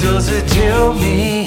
does it tell me?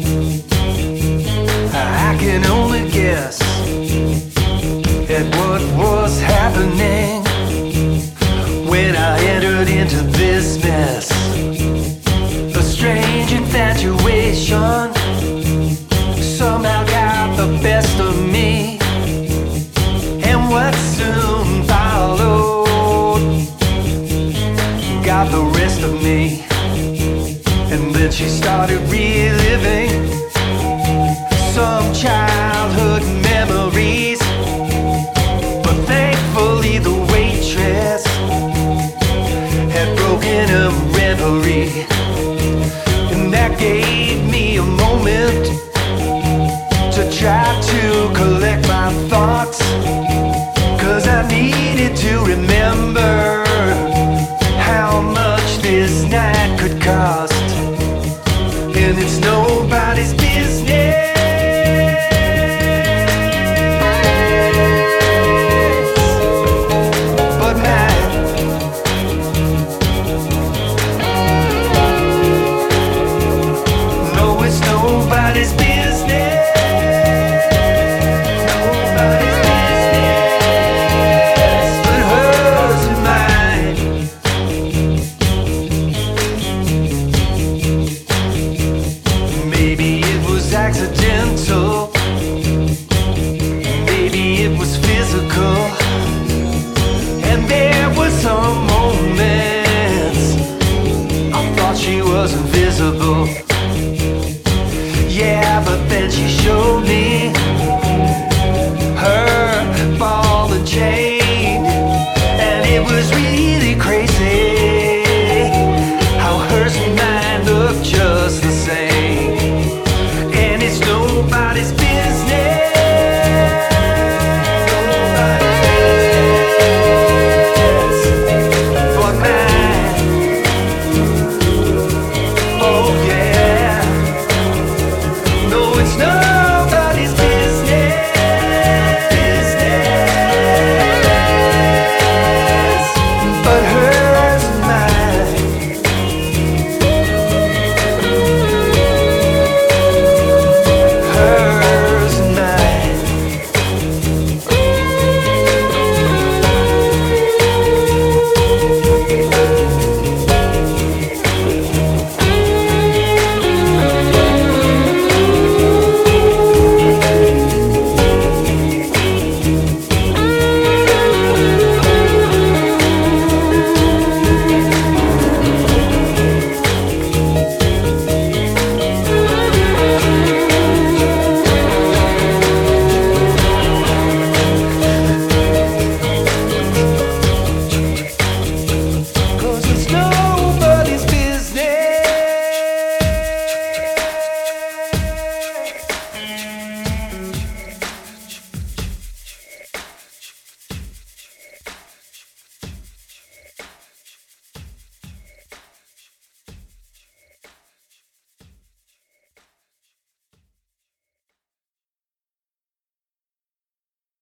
I can only guess at what was happening when I entered into this mess. A strange infatuation somehow got the best of me, and what soon followed got the rest of me. And then she started reliving some childhood memories, but thankfully the waitress had broken a reverie, and that gave me a moment to try to collect my thoughts, 'cause I needed to remember how much this night could cost. And it's nobody's business but mine. No, it's nobody's business. Nobody's business but hers and mine. Maybe it was accidental, maybe it was physical, and there were some moments I thought she was invisible. Yeah, but then she showed me